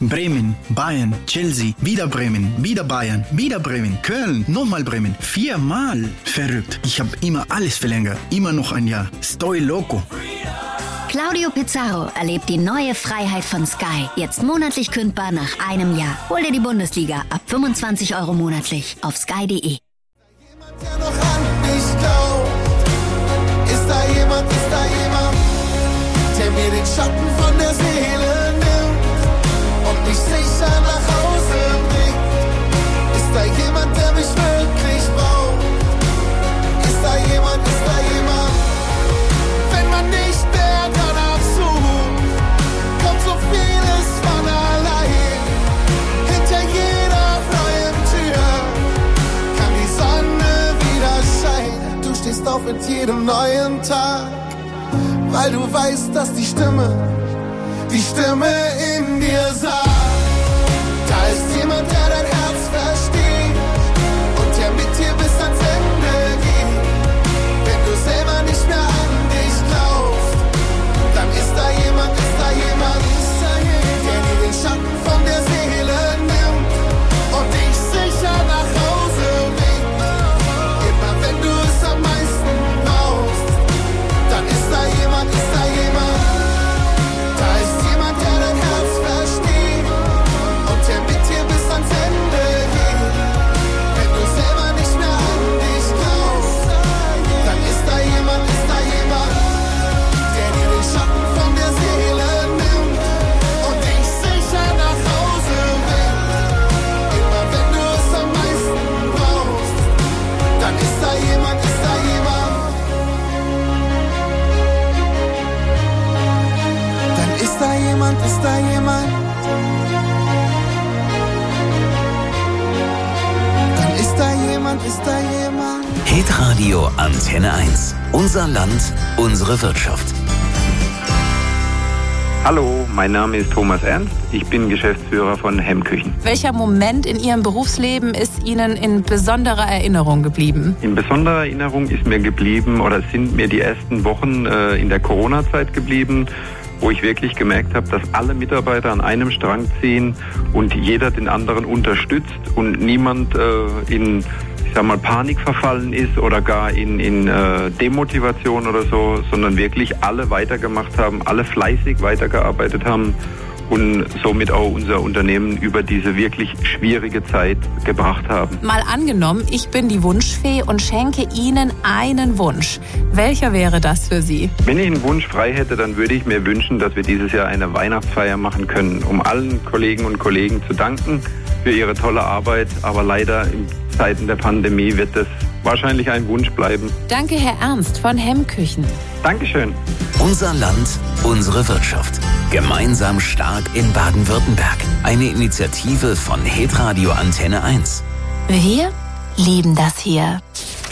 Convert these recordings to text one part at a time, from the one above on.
Bremen, Bayern, Chelsea, wieder Bremen, wieder Bayern, wieder Bremen, Köln, nochmal Bremen, 4-mal. Verrückt. Ich habe immer alles verlängert. Immer noch ein Jahr. Estoy loco. Claudio Pizarro erlebt die neue Freiheit von Sky. Jetzt monatlich kündbar nach einem Jahr. Hol dir die Bundesliga ab 25 € monatlich auf sky.de. Jemand, der noch an mich glaubt. Ist da jemand, der mir den Schatten von der Seele nimmt und mich sicher nach Hause bringt? Ist da jemand, der mich wirklich braucht? Ist da jemand? Wenn man nicht mehr danach sucht, kommt so vieles von allein. Hinter jeder neuen Tür kann die Sonne wieder scheinen. Du stehst auf mit jedem neuen Tag, weil du weißt, dass die Stimme in dir sagt, da ist jemand, der dein Herz versteht und der mit dir bis ans Ende geht. Wenn du selber nicht mehr an dich glaubst, dann ist da jemand, der dir den Schatten von der Seele nimmt und dich sicher nach Hause bringt. Immer wenn du es am meisten brauchst, dann ist da jemand. Da ist jemand, der dein Herz versteht und der mit dir bis ans Ende geht. Wenn du selber nicht mehr an dich glaubst, dann ist da jemand, der dir den Schatten von der Seele nimmt und dich sicher nach Hause bringt. Immer wenn du es am meisten brauchst, dann ist da jemand. Ist da jemand? Dann ist da jemand. Hitradio Antenne 1. Unser Land, unsere Wirtschaft. Hallo, mein Name ist Thomas Ernst. Ich bin Geschäftsführer von Hemmküchen. Welcher Moment in Ihrem Berufsleben ist Ihnen in besonderer Erinnerung geblieben? In besonderer Erinnerung ist mir geblieben oder sind mir die ersten Wochen in der Corona-Zeit geblieben, wo ich wirklich gemerkt habe, dass alle Mitarbeiter an einem Strang ziehen und jeder den anderen unterstützt und niemand in Panik verfallen ist oder gar in Demotivation oder so, sondern wirklich alle weitergemacht haben, alle fleißig weitergearbeitet haben und somit auch unser Unternehmen über diese wirklich schwierige Zeit gebracht haben. Mal angenommen, ich bin die Wunschfee und schenke Ihnen einen Wunsch. Welcher wäre das für Sie? Wenn ich einen Wunsch frei hätte, dann würde ich mir wünschen, dass wir dieses Jahr eine Weihnachtsfeier machen können, um allen Kolleginnen und Kollegen zu danken für ihre tolle Arbeit. Aber leider in Zeiten der Pandemie wird das wahrscheinlich ein Wunsch bleiben. Danke, Herr Ernst von Hemmküchen. Dankeschön. Unser Land, unsere Wirtschaft. Gemeinsam stark in Baden-Württemberg. Eine Initiative von Hitradio Antenne 1. Wir lieben das hier.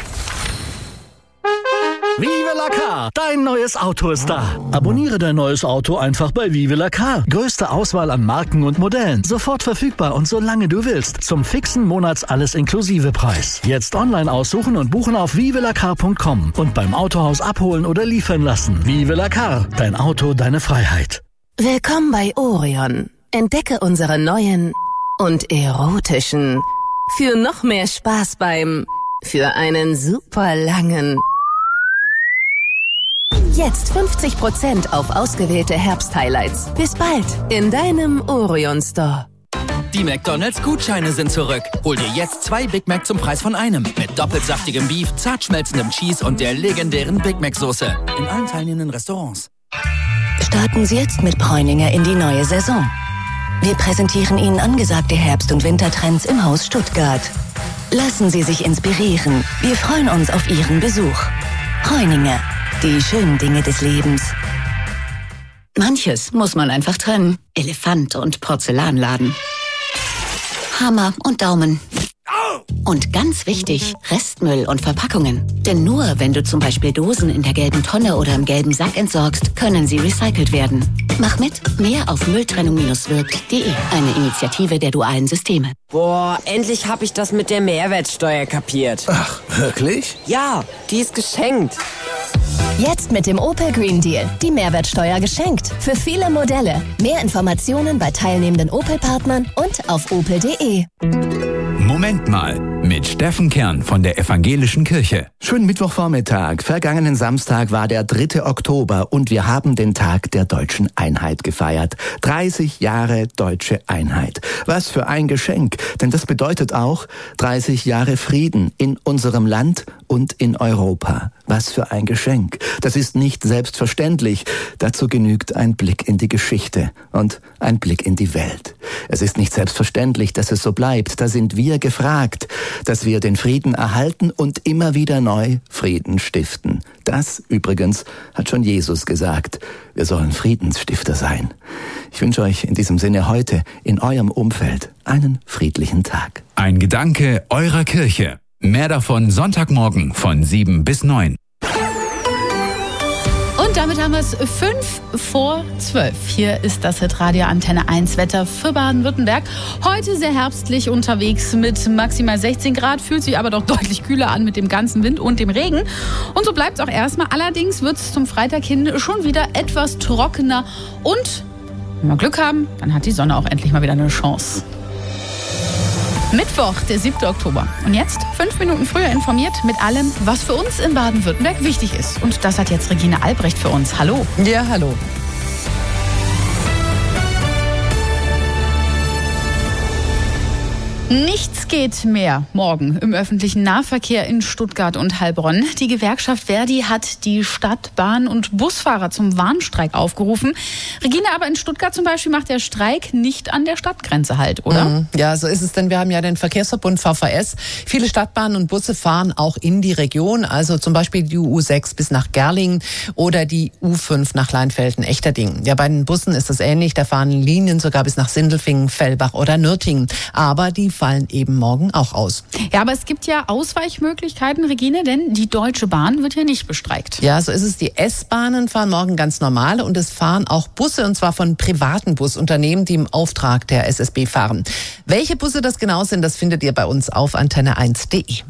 Vive la Car! Dein neues Auto ist da. Abonniere dein neues Auto einfach bei Vive la Car. Größte Auswahl an Marken und Modellen. Sofort verfügbar und solange du willst. Zum fixen Monats-Alles-Inklusive-Preis. Jetzt online aussuchen und buchen auf vivelacar.com und beim Autohaus abholen oder liefern lassen. Vive la Car. Dein Auto, deine Freiheit. Willkommen bei Orion. Entdecke unsere neuen und erotischen. Für noch mehr Spaß für einen super langen. Jetzt 50% auf ausgewählte Herbst-Highlights. Bis bald in deinem Orion Store. Die McDonald's-Gutscheine sind zurück. Hol dir jetzt 2 Big Mac zum Preis von einem. Mit doppelsaftigem Beef, zart schmelzendem Cheese und der legendären Big Mac-Soße. In allen teilnehmenden Restaurants. Starten Sie jetzt mit Bräuninger in die neue Saison. Wir präsentieren Ihnen angesagte Herbst- und Wintertrends im Haus Stuttgart. Lassen Sie sich inspirieren. Wir freuen uns auf Ihren Besuch. Bräuninger. Die schönen Dinge des Lebens. Manches muss man einfach trennen. Elefant und Porzellanladen. Hammer und Daumen. Und ganz wichtig, Restmüll und Verpackungen. Denn nur wenn du zum Beispiel Dosen in der gelben Tonne oder im gelben Sack entsorgst, können sie recycelt werden. Mach mit, mehr auf mülltrennung-wirkt.de. Eine Initiative der dualen Systeme. Boah, endlich hab ich das mit der Mehrwertsteuer kapiert. Ach, wirklich? Ja, die ist geschenkt. Jetzt mit dem Opel Green Deal. Die Mehrwertsteuer geschenkt. Für viele Modelle. Mehr Informationen bei teilnehmenden Opel-Partnern und auf opel.de. Moment mal, mit Steffen Kern von der Evangelischen Kirche. Schönen Mittwochvormittag. Vergangenen Samstag war der 3. Oktober und wir haben den Tag der deutschen Einheit gefeiert. 30 Jahre deutsche Einheit. Was für ein Geschenk, denn das bedeutet auch 30 Jahre Frieden in unserem Land und in Europa. Was für ein Geschenk. Das ist nicht selbstverständlich. Dazu genügt ein Blick in die Geschichte und ein Blick in die Welt. Es ist nicht selbstverständlich, dass es so bleibt. Da sind wir gefragt, dass wir den Frieden erhalten und immer wieder neu Frieden stiften. Das übrigens hat schon Jesus gesagt. Wir sollen Friedensstifter sein. Ich wünsche euch in diesem Sinne heute in eurem Umfeld einen friedlichen Tag. Ein Gedanke eurer Kirche. Mehr davon Sonntagmorgen von 7 bis 9. Und damit haben wir es 11:55. Hier ist das Hitradio Antenne 1 Wetter für Baden-Württemberg. Heute sehr herbstlich unterwegs mit maximal 16 Grad, fühlt sich aber doch deutlich kühler an mit dem ganzen Wind und dem Regen. Und so bleibt es auch erstmal. Allerdings wird es zum Freitag hin schon wieder etwas trockener. Und wenn wir Glück haben, dann hat die Sonne auch endlich mal wieder eine Chance. Mittwoch, der 7. Oktober. Und jetzt 5 Minuten früher informiert mit allem, was für uns in Baden-Württemberg wichtig ist. Und das hat jetzt Regine Albrecht für uns. Hallo. Ja, hallo. Nichts geht mehr morgen im öffentlichen Nahverkehr in Stuttgart und Heilbronn. Die Gewerkschaft Verdi hat die Stadt, Bahn- und Busfahrer zum Warnstreik aufgerufen. Regine, aber in Stuttgart zum Beispiel macht der Streik nicht an der Stadtgrenze halt, oder? Ja, so ist es, denn wir haben ja den Verkehrsverbund VVS. Viele Stadtbahnen und Busse fahren auch in die Region, also zum Beispiel die U6 bis nach Gerlingen oder die U5 nach Leinfelden-Echterdingen. Ja, bei den Bussen ist das ähnlich, da fahren Linien sogar bis nach Sindelfingen, Fellbach oder Nürtingen. Aber die fallen eben morgen auch aus. Ja, aber es gibt ja Ausweichmöglichkeiten, Regine, denn die Deutsche Bahn wird ja nicht bestreikt. Ja, so ist es. Die S-Bahnen fahren morgen ganz normal und es fahren auch Busse, und zwar von privaten Busunternehmen, die im Auftrag der SSB fahren. Welche Busse das genau sind, das findet ihr bei uns auf antenne1.de.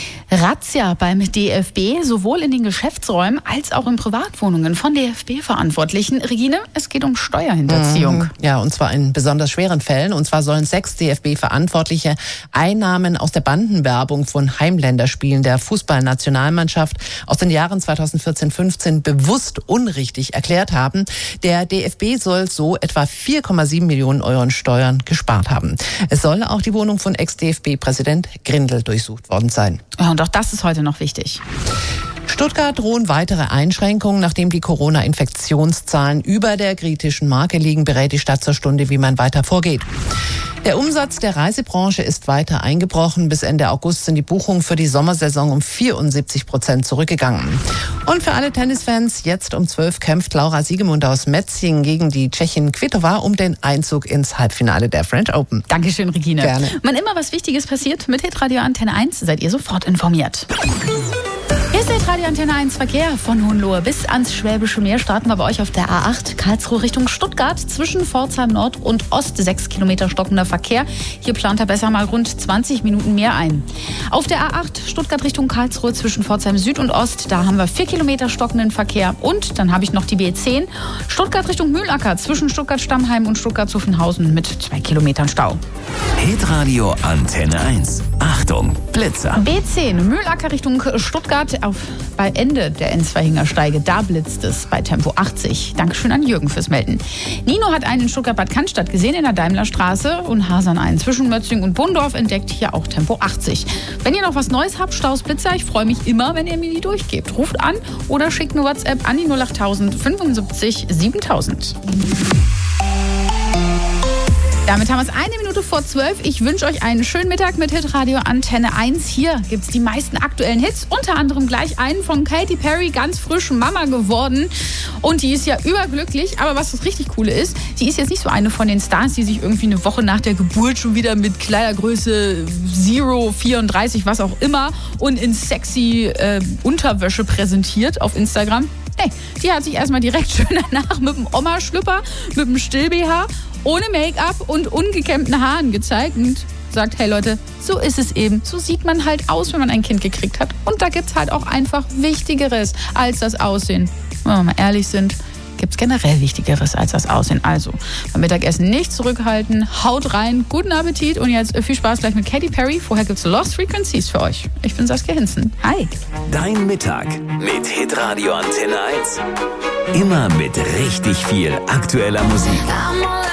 Razzia beim DFB, sowohl in den Geschäftsräumen als auch in Privatwohnungen von DFB-Verantwortlichen. Regine, es geht um Steuerhinterziehung. Ja, und zwar in besonders schweren Fällen. Und zwar sollen 6 DFB-Verantwortliche Einnahmen aus der Bandenwerbung von Heimländerspielen der Fußballnationalmannschaft aus den Jahren 2014-15 bewusst unrichtig erklärt haben. Der DFB soll so etwa 4,7 Millionen Euro in Steuern gespart haben. Es soll auch die Wohnung von Ex-DFB-Präsident Grindel durchsucht worden sein. Ja, und auch das ist heute noch wichtig. Stuttgart drohen weitere Einschränkungen, nachdem die Corona-Infektionszahlen über der kritischen Marke liegen, berät die Stadt zur Stunde, wie man weiter vorgeht. Der Umsatz der Reisebranche ist weiter eingebrochen. Bis Ende August sind die Buchungen für die Sommersaison um 74% zurückgegangen. Und für alle Tennisfans, jetzt um 12 kämpft Laura Siegemund aus Metzingen gegen die Tschechin Kvitova um den Einzug ins Halbfinale der French Open. Dankeschön, Regine. Gerne. Wann immer was Wichtiges passiert, mit Hitradio Antenne 1 seid ihr sofort informiert. Hier ist der Radio Antenne 1 Verkehr von Hohenlohe bis ans Schwäbische Meer. Starten wir bei euch auf der A8 Karlsruhe Richtung Stuttgart. Zwischen Pforzheim Nord und Ost 6 Kilometer stockender Verkehr. Hier plant er besser mal rund 20 Minuten mehr ein. Auf der A8 Stuttgart Richtung Karlsruhe zwischen Pforzheim Süd und Ost. Da haben wir 4 Kilometer stockenden Verkehr. Und dann habe ich noch die B10 Stuttgart Richtung Mühlacker zwischen Stuttgart-Stammheim und Stuttgart-Zuffenhausen mit 2 Kilometern Stau. Hitradio Antenne 1. Achtung, Blitzer. B10 Mühlacker Richtung Stuttgart bei Ende der Enzweihinger Steige. Da blitzt es bei Tempo 80. Dankeschön an Jürgen fürs Melden. Nino hat einen in Stuttgart-Bad Cannstatt gesehen in der Daimlerstraße und Hasern einen zwischen Mötzing und Bundorf entdeckt. Hier auch Tempo 80. Wenn ihr noch was Neues habt, Staus, Blitzer, ich freue mich immer, wenn ihr mir die durchgebt. Ruft an oder schickt eine WhatsApp an die 08000 75 7000. Damit haben wir es 1 Minute vor 12. Ich wünsche euch einen schönen Mittag mit Hitradio Antenne 1. Hier gibt es die meisten aktuellen Hits. Unter anderem gleich einen von Katy Perry, ganz frisch Mama geworden. Und die ist ja überglücklich. Aber was das richtig Coole ist, sie ist jetzt nicht so eine von den Stars, die sich irgendwie eine Woche nach der Geburt schon wieder mit Kleidergröße 0, 34, was auch immer und in sexy Unterwäsche präsentiert auf Instagram. Nee, die hat sich erstmal direkt schön danach mit dem Oma-Schlüpper, mit dem Still-BH ohne Make-up und ungekämmten Haaren gezeigt und sagt, hey Leute, so ist es eben. So sieht man halt aus, wenn man ein Kind gekriegt hat. Und da gibt es halt auch einfach Wichtigeres als das Aussehen. Wenn wir mal ehrlich sind, gibt es generell Wichtigeres als das Aussehen. Also, beim Mittagessen nicht zurückhalten, haut rein, guten Appetit und jetzt viel Spaß gleich mit Katy Perry. Vorher gibt es Lost Frequencies für euch. Ich bin Saskia Hinzen. Hi. Dein Mittag mit Hitradio Antenne 1. Immer mit richtig viel aktueller Musik.